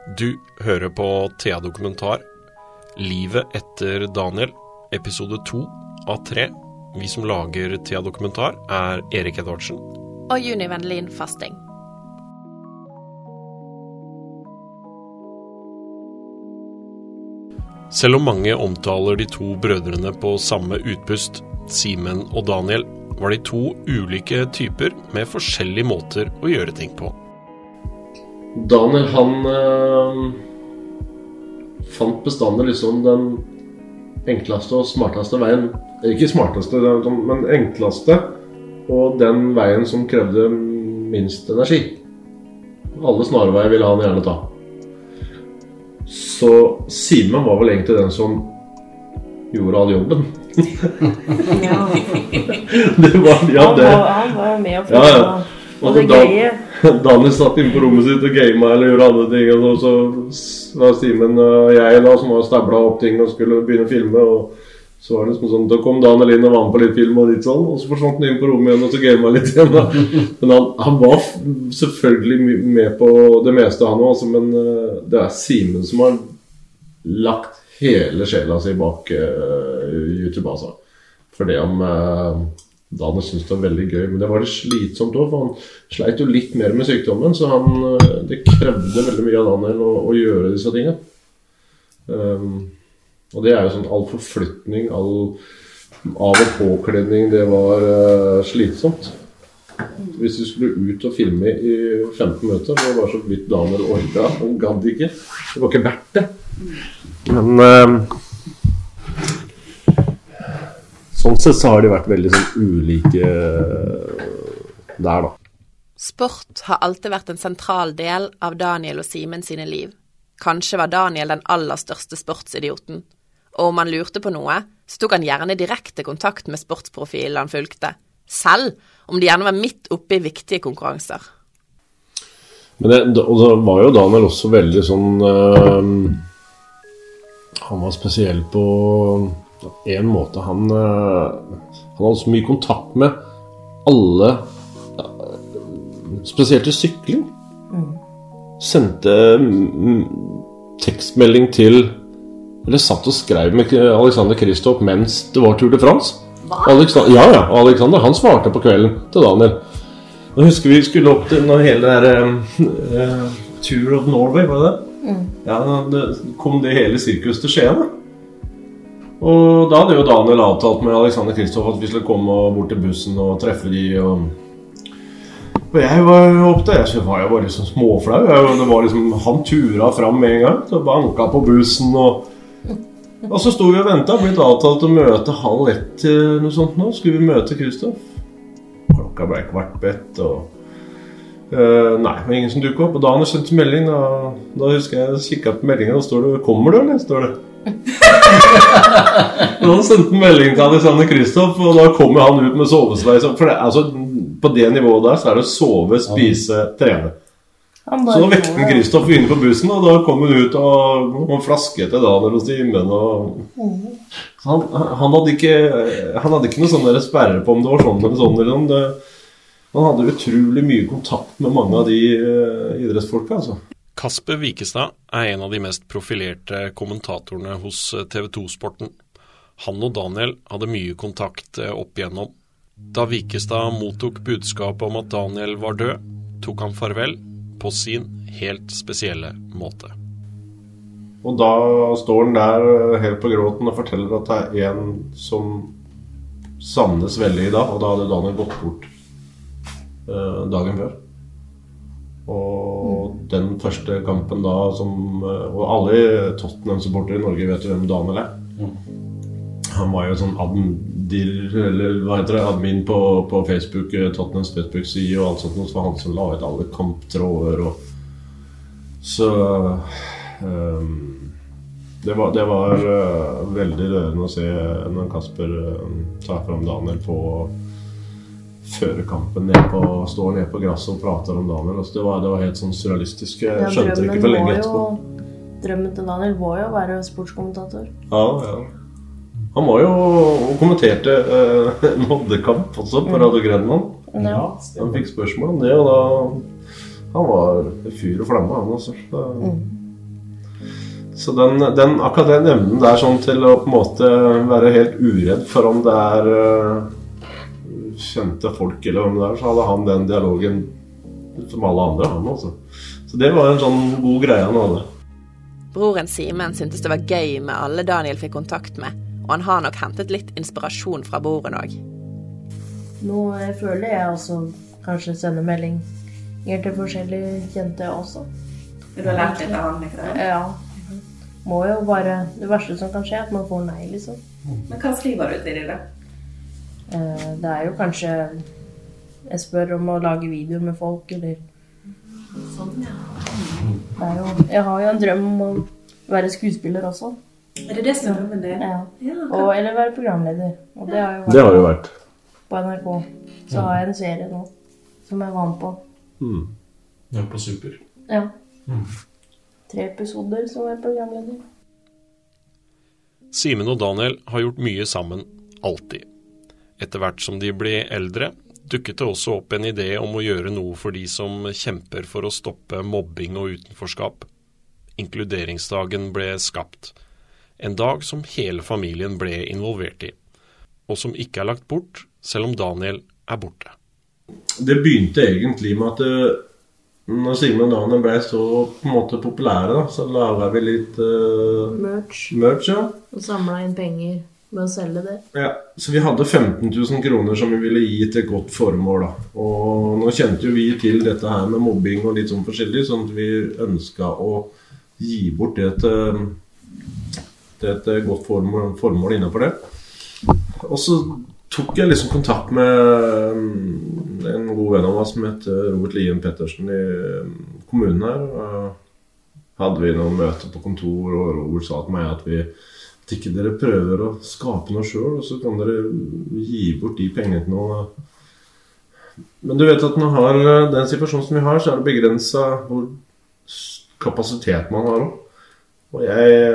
Du hører på Thea Dokumentar, Livet etter Daniel, episode 2 av 3. Vi som lager Thea Dokumentar Erik Edvardsen og Juni Vendelin Fasting. Selv om mange omtaler de to brødrene på samme utpust, Simen og Daniel, var de to ulike typer med forskjellige måter å gjøre ting på. Daniel, han fant bestandig liksom den enkleste og smarteste veien. Ikke smarteste, men enkleste, og den veien som krevde minst energi. Alle snarveier ville han gjerne ta. Så Simen var vel egentlig den som gjorde all jobben. Ja. Det var, ja, det. Han var med og prøve. Ja. Og det gøye. Daniel satt inne på rommet sitt og gamet eller gjorde andre ting, og så var Simen og jeg da, som var stablet opp ting og skulle begynne å filme, og så var det sånn, da kom Daniel inn og var med på litt film og litt sånn, og så forsvant han inn på rommet igjen og så gamet litt igjen da. Men han var selvfølgelig med på det meste han også, men det Simen som har lagt hele sjela si bak YouTube, altså. For det om Daniel syntes det var veldig gøy, men det var litt slitsomt også, for han sleit jo litt mer med sykdommen, så det krevde veldig mye av Daniel å gjøre disse tingene. Og det jo sånn all forflytning, all av- og påkledning, det var slitsomt. Hvis du skulle ut og filme i 15 minutter, så var det så vidt Daniel orket, han gadd ikke. Det var ikke verdt det. Men sånn sett så har de vært veldig sånn ulike der da. Sport har alltid vært en sentral del av Daniel og Simen sine liv. Kanskje var Daniel den aller største sportsidioten. Og om han lurte på noe, så tok han gjerne direkte kontakt med sportsprofilen han fulgte. Selv om de gjerne var midt oppe i viktige konkurranser. Men og så var jo Daniel også veldig sånn han var spesiell på en måte. Han hadde så mye kontakt med alle, spesielt i sykling. Sendte tekstmelding til, eller satt og skrev med Alexander Kristoff mens det var Tour de France. Alexander, han svarte på kvelden til Daniel. Nå husker vi skulle opp til hele der Tour of Norway, var det? Ja, det kom det hele sirkus til Skien da. Og da hadde jo Daniel avtalt med Alexander Kristoff at vi skulle komme bort til bussen og treffe de, og jeg var jo opp der, så var jeg bare liksom småflau. Det var liksom, han tura fram med en gang, så banka på bussen, og så stod vi og ventet, blitt avtalt å møte 12:30 til noe sånt nå, skulle vi møte Kristoff. Klokka ble kvart på 1, og nei, det var ingen som dukket opp, og Daniel sendte melding, da husker jeg kikket på meldingen, og står det, kommer du eller? Står det. Da sendte han melding til Alexander Kristoff, og da kommer han ut med sovesveis, for det, altså, på det nivået der så det sove, spise, trene. Så da vekte han Kristoff inne på bussen, og da kom han ut og flasket til Daniel og Simen, og han hadde ikke noe sånn der sperre på om det var sånn eller sånn, han hadde utrolig mye kontakt med mange av de idrettsfolka, altså. Kasper Wikestad en av de mest profilerte kommentatorene hos TV 2-sporten. Han og Daniel hadde mye kontakt opp igjennom. Da Wikestad mottok budskapet om at Daniel var død, tok han farvel på sin helt spesielle måte. Og da står han der helt på gråten og forteller at det en som savnes veldig i dag, og da hadde Daniel gått bort dagen før. Og den første kampen da og alle Tottenham-supportere i Norge vet jo hvem Daniel Han var jo sånn admin på Facebook, Tottenhams Facebook-side og alt sånt, så var han som la ut alle kamptråder og så det var veldig rørende å se når Kasper tar frem Daniel på før kampen står ned på gresset og prater om Daniel. Altså det var helt sånn surrealistisk. Jeg skjønte ikke for lenge etterpå. Drømmen til Daniel var jo å være sportskommentator. Ja. Han var jo og kommenterte moddekamp også på Radio Grenland. Ja. Han fikk spørsmål om det, og da han var fyr og flamme han også. Så akkurat den evnen der sånn til å på en måte være helt uredd for om det kjente folk eller om det så hadde han den dialogen som alle andre han også. Så det var en sånn god greie han hadde. Broren Simen syntes det var gøy med alle Daniel fikk kontakt med, og han har nok hentet litt inspirasjon fra broren også. Nå føler jeg også kanskje sende meldinger til forskjellige kjente også. Du har lært litt av han, ikke det? Ja. Må jo bare, det verste som kan skje er at man får nei, liksom. Men hva skriver du til det da? Det jo kanskje, jeg spør om å lage videoer med folk, eller... Sånn, ja. Jeg har jo en drøm om å være skuespiller også. Det det som drømmen din? Ja. Ja, eller være programleder. Og det har jo vært. På NRK. Så har jeg en serie nå, som jeg var med på. Ja, på Super. Ja. 3 episoder som programleder. Simen og Daniel har gjort mye sammen, alltid. Etter hvert som de ble eldre, dukket det også opp en idé om å gjøre noe for de som kjemper for å stoppe mobbing og utenforskap. Inkluderingsdagen ble skapt. En dag som hele familien ble involvert i, og som ikke lagt bort, selv om Daniel borte. Det begynte egentlig med at når Simen og Daniel ble så på en måte populære, da, så laget vi litt merch, ja. Og samlet inn penger med å selge det. Ja, så vi hadde 15 000 kroner som vi ville gi til et godt formål, da. Og nå kjente jo vi til dette her med mobbing og litt sånn forskjellig, sånn at vi ønsket å gi bort det til et godt formål innenfor det. Og så tok jeg liksom kontakt med en god venn av oss som heter Robert Lien Pettersen i kommunen her. Hadde vi noen møter på kontor, og Robert sa til meg at ikke dere prøver å skape noe selv, og så kan dere gi bort de pengene til noe. Men du vet at når man har den situasjonen som vi har, så det begrenset hvor kapasitet man har også. Og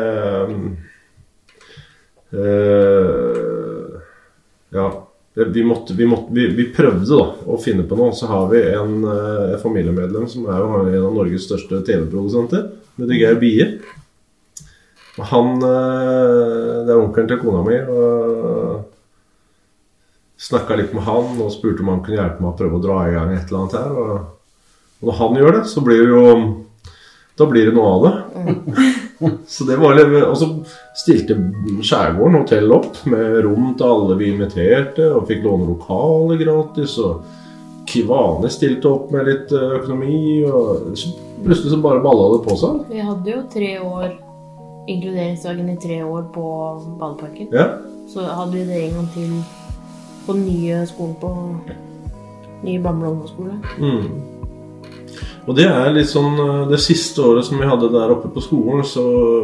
vi prøvde da å finne på noe. Så har vi en familiemedlem som jo en av Norges største TV-produsenter, med Geir Bie. Og han, det onkelen til kona mi, og snakket litt med han og spurte om han kunne hjelpe meg å prøve å dra i gang et eller annet her. Og når han gjør det, så blir det noe av det. Så det var litt, og så stilte Skjærgården hotell opp med rom til alle vi inviterte, og fikk låne lokale gratis, og Kivane stilte opp med litt økonomi, og plutselig så bare ballet det på seg. Vi hadde jo 3 år, inkluderingsdagen i 3 år på Balleparken. Ja. Så hadde vi det en gang til på den nye skolen på nye Bamble ungdomsskole. Og det litt sånn, det siste året som vi hadde der oppe på skolen, så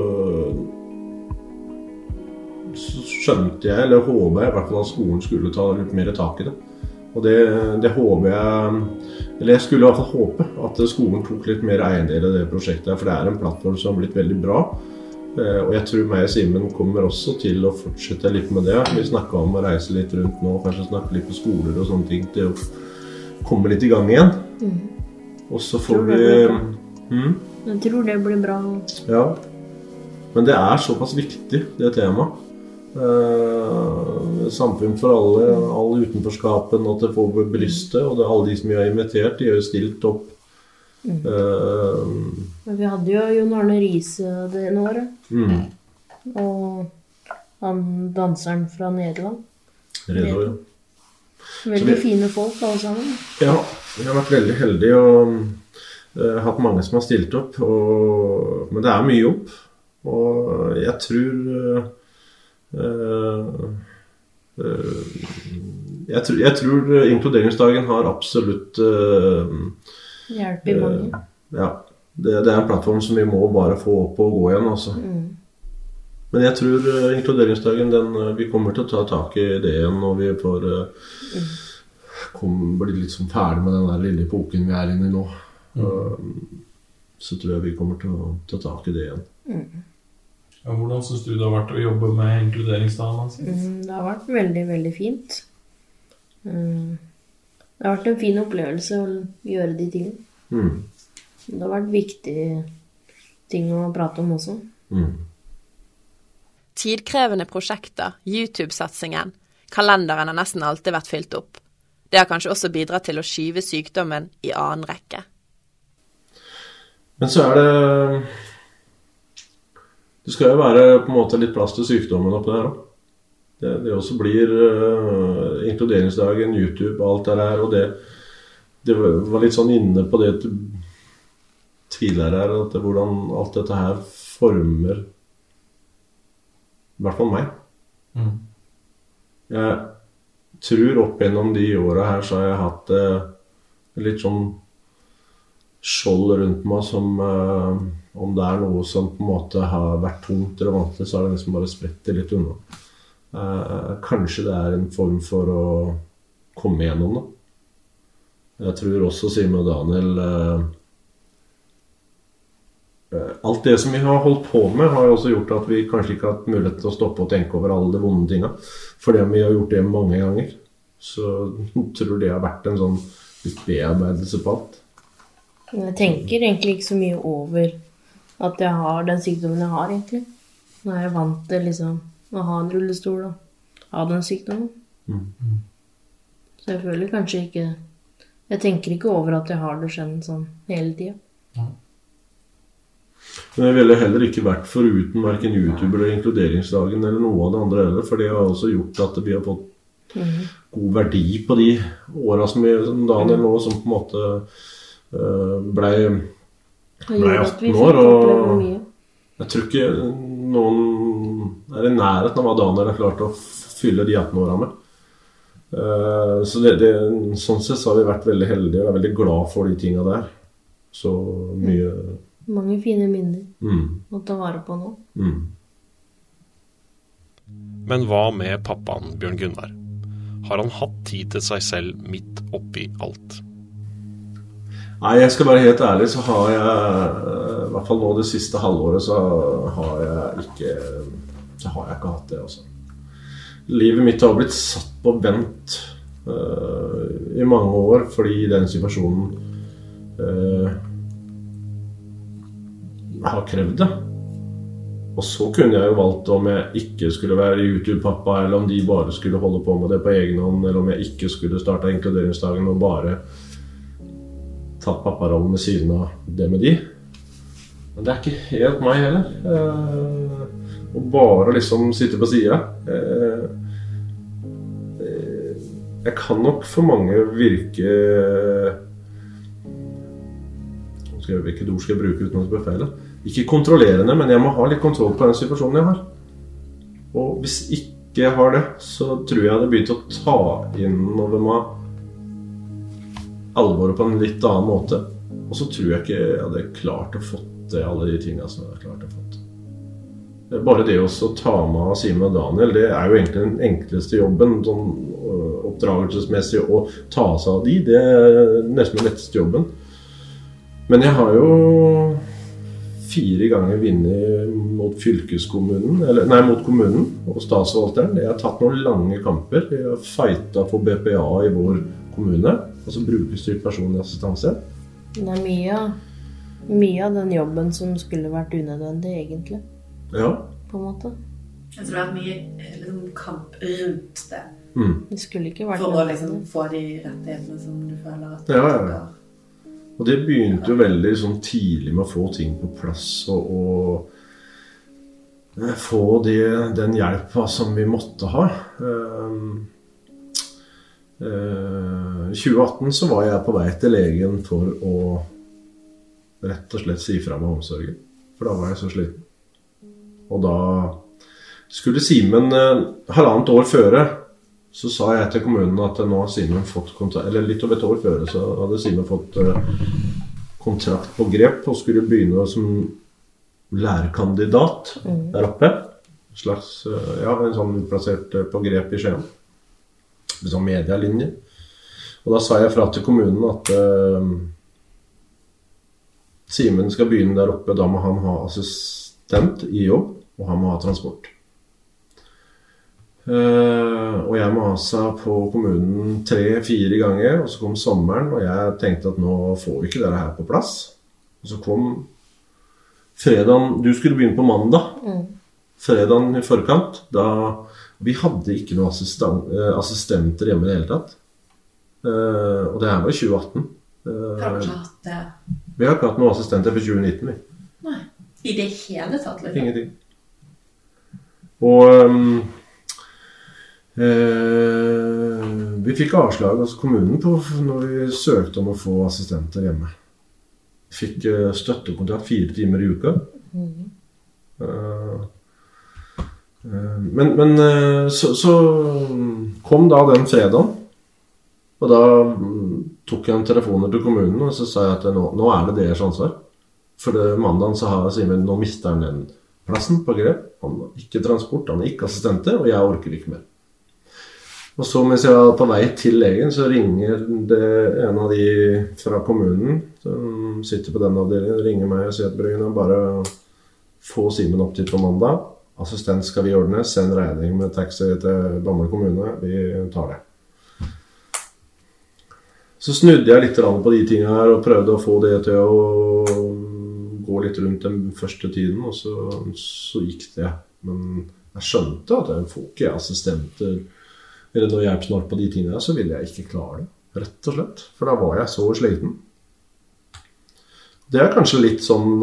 skjønte jeg, eller håpet jeg i hvert fall at skolen skulle ta litt mer tak i det. Og det håper jeg, eller jeg skulle i hvert fall håpe at skolen tok litt mer eiendel i det prosjektet, for det en plattform som har blitt veldig bra. Og jeg tror meg og Simen kommer også til å fortsette litt med det. Vi snakket om å reise litt rundt nå, kanskje snakke litt på skoler og sånne ting, til å komme litt i gang igjen. Og så får vi... Jeg tror det blir bra. Ja, men det såpass viktig, det temaet. Samfunn for alle utenforskapen, og til å få brystet, og det alle de som vi har invitert, de har jo stilt opp. Men vi hadde jo Jon Arne Riise det ene året. Og han danseren fra Nederland. Redo, ja. Veldig fine folk alle sammen. Ja, vi har vært veldig heldige og hatt mange som har stilt opp, men det mye jobb. Og jeg tror inkluderingsdagen har absolutt hjelp i mange. Ja, det en plattform som vi må bare få opp og gå igjen altså. Men jeg tror inkluderingsdagen, vi kommer til å ta tak i det igjen når vi får bli litt sånn ferdig med den der lille epoken vi inne i nå. Så tror jeg vi kommer til å ta tak i det igjen. Ja, hvordan synes du det har vært å jobbe med inkluderingsdagen? Det har vært veldig, veldig fint. Det har vært en fin opplevelse å gjøre de tingene. Det har vært viktig ting å prate om også. Tidkrevende prosjekter, YouTube-satsingen, kalenderen har nesten alltid vært fylt opp. Det har kanskje også bidratt til å skyve sykdommen i annen rekke. Men så det skal jo være på en måte litt plass til sykdommen oppi der også. Det også blir inkluderingsdagen, YouTube og alt det der, og det var litt sånn inne på det tidligere her, at hvordan alt dette her former i hvert fall meg. Jeg tror opp gjennom de årene her så har jeg hatt litt sånn skjold rundt meg som om det noe som på en måte har vært tungt eller vanskelig, så har det liksom bare spredt det litt unna. Kanskje det en form for å komme gjennom det. Jeg tror også Simen og Daniel alt det som vi har holdt på med har også gjort at vi kanskje ikke har hatt mulighet til å stoppe og tenke over alle de vonde tingene. Fordi vi har gjort det mange ganger. Så jeg tror det har vært en sånn bearbeidelse på alt. Jeg tenker egentlig ikke så mye over at jeg har den sykdommen jeg har egentlig. Nå er jeg vant til liksom å ha en rullestol og ha den sykdommen. Så jeg føler kanskje ikke... Jeg tenker ikke over at jeg har det sånn hele tiden. Men jeg ville heller ikke vært foruten hverken YouTube eller inkluderingsdagen eller noe av det andre heller, for det har også gjort at vi har fått god verdi på de årene som Daniel nå, som på en måte ble 18 år, og jeg tror ikke noen i nærheten av hva Daniel har klart å fylle de 18 årene med. Så sånn sett så har vi vært veldig heldige og er veldig glad for de tingene der. Så mye... Mange fine minner å ta vare på nå. Men hva med pappaen Bjørn Gunnar? Har han hatt tid til seg selv midt oppi alt? Nei, jeg skal være helt ærlig, så har jeg, i hvert fall nå det siste halvåret, så har jeg ikke hatt det også. Livet mitt har blitt satt på vent i mange år, fordi den situasjonen har krevd det. Og så kunne jeg jo valgt om jeg ikke skulle være YouTube-pappa, eller om de bare skulle holde på med det på egen hånd, eller om jeg ikke skulle starte inkluderingsdagen og bare tatt papparollen ved siden av det med de. Men det ikke helt meg heller. Å bare liksom sitte på siden. Jeg kan nok for mange virke... Hvilket ord skal jeg bruke uten å bli feil? Ikke kontrollerende, men jeg må ha litt kontroll på den situasjonen jeg har. Og hvis ikke jeg har det, så tror jeg det begynte å ta inn over meg alvoret på en litt annen måte. Og så tror jeg ikke jeg hadde klart å fått alle de tingene som jeg har klart å fått. Bare det å ta med Simen og Daniel, det jo egentlig den enkleste jobben, sånn oppdragelsesmessig, å ta seg av de, det nesten den letteste jobben. Men jeg har jo 4 ganger vunnet mot fylkeskommunen, mot kommunen og statsforvalteren. Jeg har tatt noen lange kamper. Jeg har fightet for BPA i vår kommune, altså brukerstyrt personlig assistanse. Det mye av den jobben som skulle vært unødvendig, egentlig. Ja. På en måte. Jeg tror det har vært mye liksom, kamp rundt det. Det skulle ikke vært for å liksom, få de rettighetene som du føler at ja. Og det begynte jo veldig sånn tidlig med å få ting på plass og få den hjelpen som vi måtte ha. I 2018 så var jeg på vei til legen for å rett og slett si fra med omsorgen. For da var jeg så sliten. Og da skulle Simen 1,5 år føre, så sa jeg til kommunen at nå har Simen fått kontrakt, eller litt over 1 år før, så hadde Simen fått kontrakt på Grep og skulle begynne som lærerkandidat der oppe. En sånn utplassert på Grep i Skien. En sånn medialinje. Og da sa jeg fra til kommunen at Simen skal begynne der oppe, da må han ha assistent i jobb, og han må ha transport. Og jeg maset på kommunen 3-4 ganger, og så kom sommeren, og jeg tenkte at nå får vi ikke dette her på plass. Og så kom fredagen, du skulle begynne på mandag, fredagen I forkant, da vi hadde ikke noen assistenter hjemme I det hele tatt. Og det her var I 2018. Har du ikke hatt det? Vi har ikke hatt noen assistenter for 2019. Vi. Nei, I det hele tatt litt? Ingenting. Og vi fikk avslag hos kommunen på når vi søkte om å få assistenter hjemme. Fikk støttekontrakt 4 timer I uka. Men så kom da den fredagen, og da tok jeg en telefoner til kommunen, og så sa jeg at nå det deres ansvar. For mandagen så sier vi, nå mister han den plassen på grep. Han har ikke transport, han ikke assistenter, og jeg orker ikke mer. Og så mens jeg var på vei til legen, så ringer det en av de fra kommunen, som sitter på den avdelingen, ringer meg og sier at Brøyen, bare få Simen opp til på mandag. Assistent skal vi ordne, send regning med taxi til Bamble kommune, vi tar det. Så snudde jeg litt på de tingene her, og prøvde å få det til å gå litt rundt den første tiden, og så gikk det. Men jeg skjønte at jeg får ikke assistenter, eller noe hjelp snart på de tingene, så ville jeg ikke klare det, rett og slett. For da var jeg så sliten. Det kanskje litt sånn...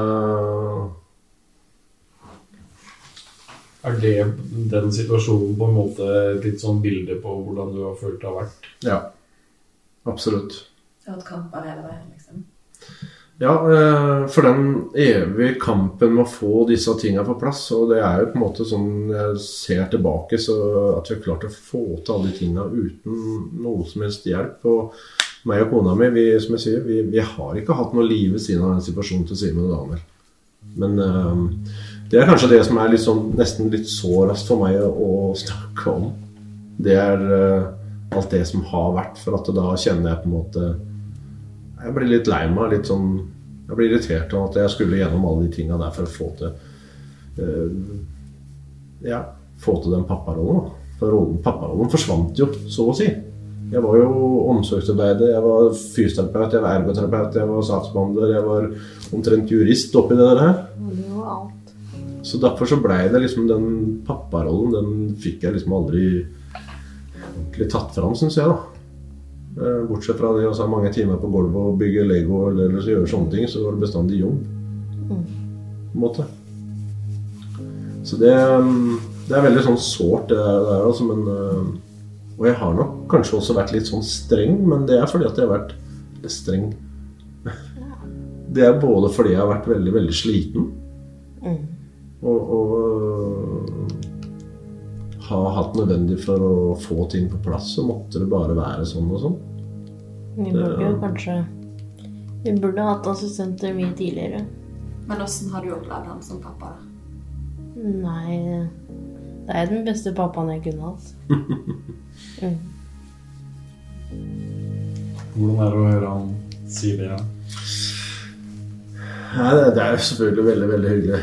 det den situasjonen på en måte et litt sånn bilde på hvordan du har følt det har vært? Ja, absolutt. Du har hatt kamper hele veien, liksom? Ja, for den evige kampen med å få disse tingene på plass, og det jo på en måte sånn jeg ser tilbake, så at vi har klart å få til alle de tingene uten noe som helst hjelp. Og meg og kona mi, som jeg sier, vi har ikke hatt noe liv ved siden av den situasjonen til Simen og Daniel. Men det kanskje det som litt sånn, nesten litt sårast for meg å snakke om. Det alt det som har vært, for at da kjenner jeg på en måte jeg blir litt lei meg, litt sånn jeg blir irritert av at jeg skulle gjennom alle de tingene der for å få til få til den papparollen. For papparollen forsvant jo, så å si. Jeg var jo omsorgsarbeider, jeg var fysioterapeut, jeg var ergoterapeut, jeg var saksbehandler, jeg var omtrent jurist oppi det der her. Det var alt. Så derfor så ble det liksom den papparollen, den fikk jeg liksom aldri ordentlig tatt fram, synes jeg da. Bortsett fra det å ha mange timer på gulvet og bygge Lego eller gjøre sånne ting, så var det bestandig jobb. På en måte. Så det veldig sånn sårt det der altså, men... Og jeg har nok kanskje også vært litt sånn streng, men det fordi at jeg har vært litt streng. Det både fordi jeg har vært veldig, veldig sliten. Og har hatt nødvendig for å få ting på plass, så måtte det bare være sånn og sånn. Vi burde hatt assistenter mye tidligere. Men hvordan har du opplevd han som pappa da? Nei, det den beste pappaen jeg kunne hatt. Hvordan det å høre han si det? Nei, det jo selvfølgelig veldig, veldig hyggelig.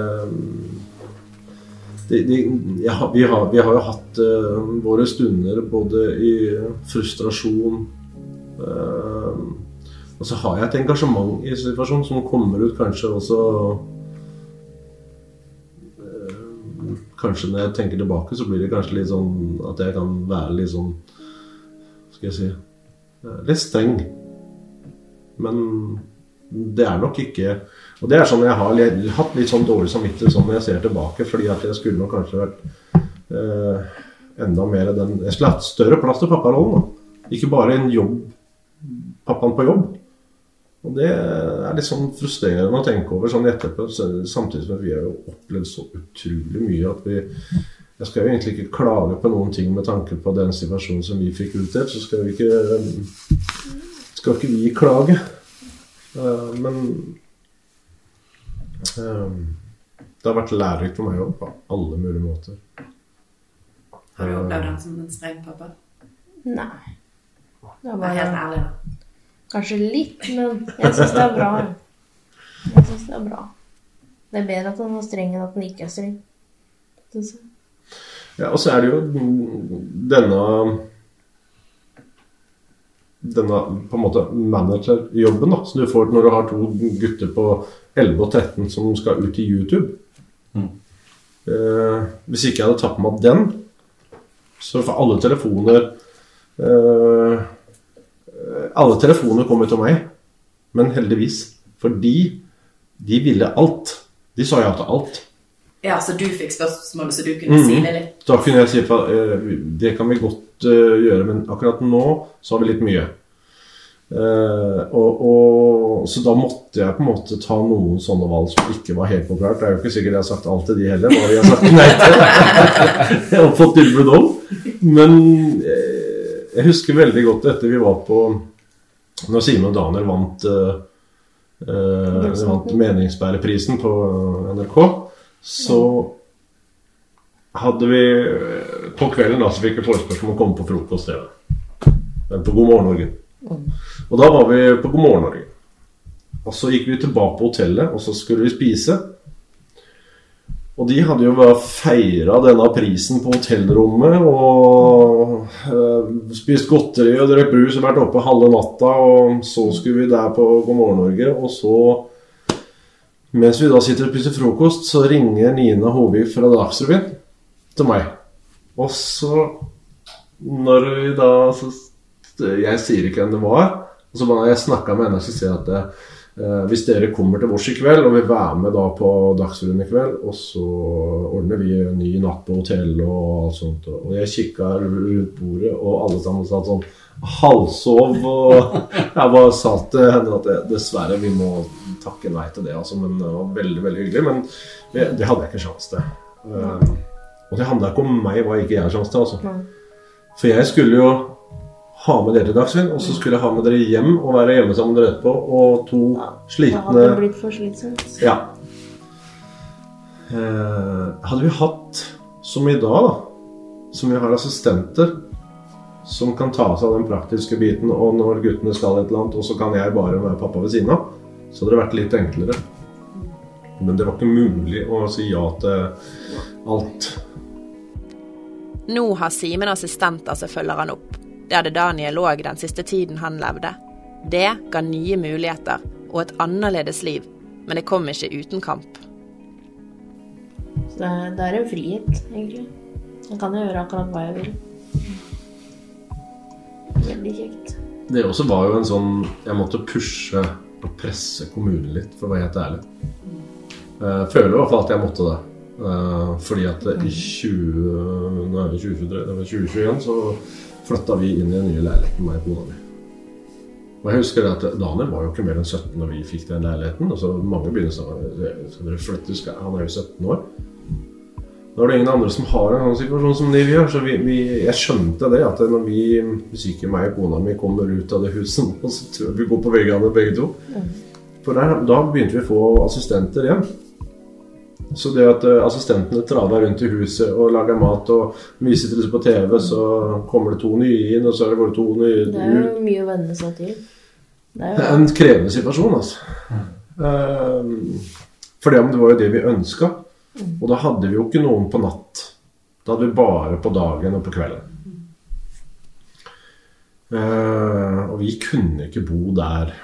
Vi har jo hatt våre stunder både I frustrasjon, og så har jeg et engasjement I situasjonen som kommer ut kanskje også kanskje når jeg tenker tilbake så blir det kanskje litt sånn at jeg kan være litt sånn skal jeg si litt streng men det nok ikke og det sånn jeg har hatt litt sånn dårlig samvittighet sånn når jeg ser tilbake fordi at jeg skulle nok kanskje vært enda mer jeg skulle hatt større plass til papparollen da. Ikke bare en jobb pappaen på jobb og det litt sånn frustrerende å tenke over sånn etterpå samtidig som vi har jo opplevd så utrolig mye at jeg skal jo egentlig ikke klage på noen ting med tanke på den situasjonen som vi fikk utdelt så skal ikke vi klage men det har vært lærerikt for meg også, på alle mulige måter. Har du opplevd han som en streng pappa? Nei. Det var helt ærlig da. Kanskje litt, men jeg synes det bra. Jeg synes det bra. Det bedre at han var streng enn at han ikke streng. Ja, og så det jo denne denne på en måte managerjobben da, som du får når du har 2 gutter på 11 og 13 som skal ut i YouTube. Hvis ikke jeg hadde tatt med den, så for alle telefoner kom til meg, men heldigvis, fordi de ville alt. De sa ja til alt. Ja, så du fikk spørsmålet, så du kunne si det litt. Da kunne jeg si, det kan vi godt gjøre, men akkurat nå så har vi litt mye. Så da måtte jeg på en måte ta noen sånne valg som ikke var helt populært. Det jo ikke sikkert jeg har sagt alt til de heller, hva vi har sagt nei til. Jeg har fått tilbud om. Men jeg husker veldig godt etter vi var på, når Simen og Daniel vant meningsbæreprisen på NRK, så hadde vi på kvelden da, så fikk vi forespørsel om å komme på frokost på God morgen Norge. Og da var vi på God morgen Norge. Og så gikk vi tilbake på hotellet, og så skulle vi spise. Og de hadde jo bare feiret denne prisen på hotellrommet, og spist godteri og drøkt brus og vært oppe halve natta, og så skulle vi der på God morgen Norge, og så mens vi da sitter og spiser frokost, så ringer Nina Hovig fra Dagsrevyen til meg. Og så, når vi da, jeg sier ikke hvem det var, og så bare jeg snakket med henne, så sier jeg at hvis dere kommer til oss i kveld, og vil være med da på Dagsrevyen i kveld, og så ordner vi en ny natt på hotell og alt sånt. Og jeg kikket rundt bordet, og alle sammen satt sånn halvsov, og jeg bare sa til henne at dessverre vi må takke nei til det, altså, men det var veldig, veldig hyggelig, men det hadde jeg ikke sjans til. Og det handlet ikke om meg, hva ikke jeg har sjans til, altså. For jeg skulle jo ha med dere til Dagsrevyen, og så skulle jeg ha med dere hjem og være hjemme sammen med dere etterpå, og 2 slitne... Det hadde blitt for slitsomt. Ja. Hadde vi hatt, som i dag da, som vi har assistenter, som kan ta seg av den praktiske biten, og når guttene skal et eller annet, og så kan jeg bare være pappa ved siden av, så hadde det vært litt enklere. Men det var ikke mulig å si ja til alt. Nå har Simen assistenter som følger han opp. Det hadde Daniel også den siste tiden han levde. Det ga nye muligheter og et annerledes liv, men det kom ikke uten kamp. Så det en frihet, egentlig. Jeg kan jo gjøre akkurat hva jeg vil. Veldig kjekt. Det også var jo en sånn, jeg måtte pushe og presse kommunen litt, for å være helt ærlig. Jeg føler i hvert fall at jeg måtte det. Fordi at i 2023, det var 2021, så flyttet vi inn i en ny leilighet med meg og kona mi. Og jeg husker at Daniel var jo ikke mer enn 17 når vi fikk den leiligheten, og så mange begynner sånn, skal dere flytte, han jo 17 år. Nå det ingen andre som har en sånn situasjon som de gjør, så jeg skjønte det, at når hvis ikke meg og kona mi kommer ut av det huset, så tror jeg vi går på veggene begge to. For da begynte vi å få assistenter igjen. Så det at assistentene traver rundt i huset og lager mat, og vi sitter litt på TV, så kommer det 2 nye inn, og så det bare 2 nye ut. Det jo mye å vende seg til. Det en krevende situasjon, altså. For det var jo det vi ønsket. Og da hadde vi jo ikke noen på natt. Da hadde vi bare på dagen og på kvelden. Og vi kunne ikke bo der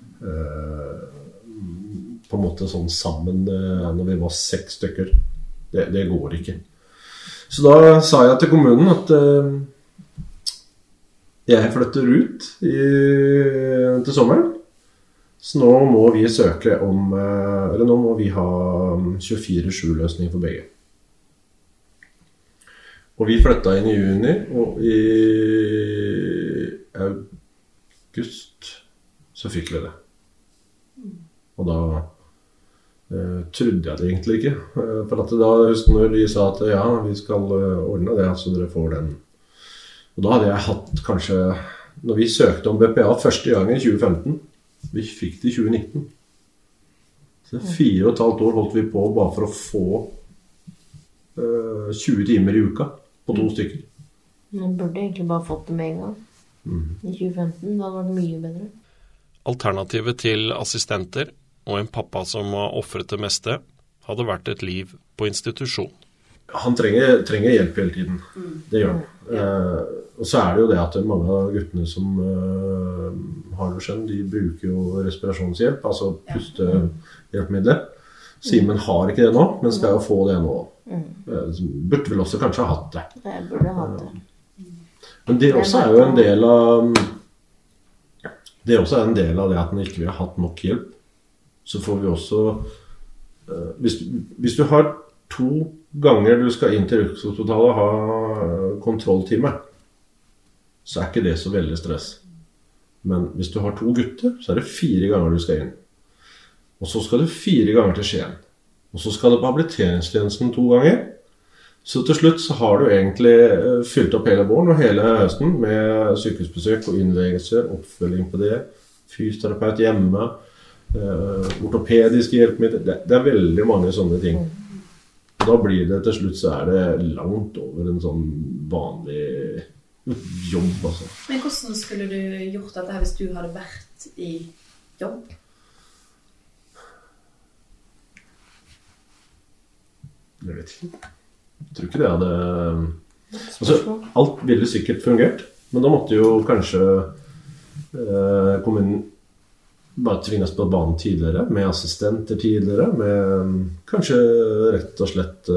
på en måte sånn sammen når vi var 6 stykker. Det går ikke. Så da sa jeg til kommunen at jeg flytter ut til sommeren. Så nå må vi søke om, eller nå må vi ha 24/7-løsning for begge. Og vi flyttet inn i juni, og i august så fikk vi det. Og da trodde jeg det egentlig ikke. For at da husker når de sa at ja, vi skal ordne det, så dere får den. Og da hadde jeg hatt kanskje, når vi søkte om BPA første gang i 2015, vi fikk det i 2019. Så 4,5 år holdt vi på bare for å få 20 timer i uka på 2 stykker. Man burde egentlig bare fått det med en gang. I 2015, det hadde vært mye bedre. Alternativet til assistenter og en pappa som har offret det meste, hadde vært et liv på institusjon. Han trenger hjelp hele tiden. Det gjør han. Og så det jo det at mange av guttene som har det skjønn, de bruker jo respirasjonshjelp, altså pustehjelpemidler. Simen har ikke det nå, men skal jo få det nå. Burde vel også kanskje ha hatt det. Jeg burde ha hatt det. Men det også jo en del av det også en del av det at han ikke vil ha hatt nok hjelp. Så får vi også hvis du har 2 ganger du skal inn til Rikshospitalet og ha kontrolltime, så ikke det så veldig stress. Men hvis du har 2 gutter, så det 4 ganger du skal inn. Og så skal du 4 ganger til Skien. Og så skal du på habiliteringstjenesten 2 ganger. Så til slutt så har du egentlig fylt opp hele våren og hele høsten med sykehusbesøk og innleggelser, oppfølging på det, fysioterapeut hjemme, ortopediske hjelpemidler. Det veldig mange sånne ting. Da blir det til slutt så det langt over en sånn vanlig jobb, altså. Men hvordan skulle du gjort dette hvis du hadde vært i jobb? Jeg vet ikke. Jeg tror ikke det hadde... Altså, alt ville sikkert fungert, men da måtte jo kanskje kommunen bare tvinges på banen tidligere, med assistenter tidligere, med kanskje rett og slett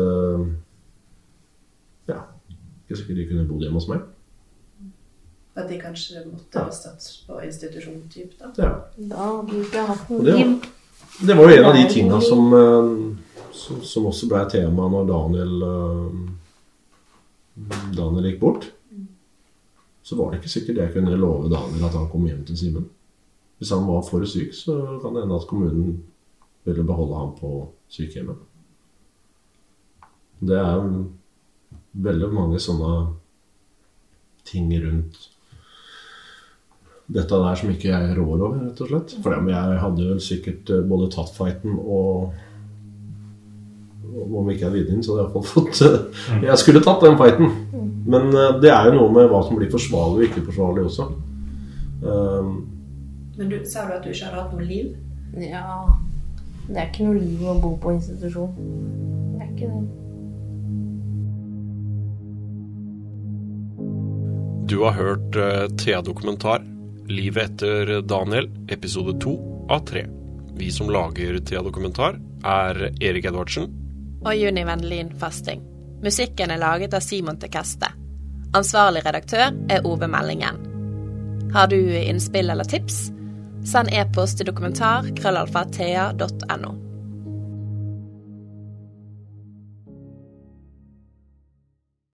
ikke sikkert de kunne bodd hjemme hos meg. At de kanskje måtte ha stått på institusjontyp da? Ja. Da hadde du ikke hatt noe liv. Det var jo en av de tingene som også ble tema når Daniel gikk bort. Så var det ikke sikkert jeg kunne love Daniel at han kom hjem til Simen. Hvis han var for syk, så kan det hende at kommunen ville beholde ham på sykehjemmet. Det veldig mange sånne ting rundt dette der som ikke jeg rår over, rett og slett. For jeg hadde jo sikkert både tatt fighten og om ikke jeg vidde inn, så hadde jeg i hvert fall fått jeg skulle tatt den fighten. Men det jo noe med hva som blir forsvarlig og ikke forsvarlig også. Men sa du at du ikke hadde hatt noe liv? Ja, det ikke noe liv å bo på institusjon. Det ikke det. Du har hørt Thea-dokumentar, Livet etter Daniel, episode 2 av 3. Vi som lager Thea-dokumentar Erik Edvardsen og Juni Vendelin Fasting. Musikken laget av Simon Tekeste. Ansvarlig redaktør Ove Meldingen. Har du innspill eller tips? Send e-post til dokumentar@thea.no.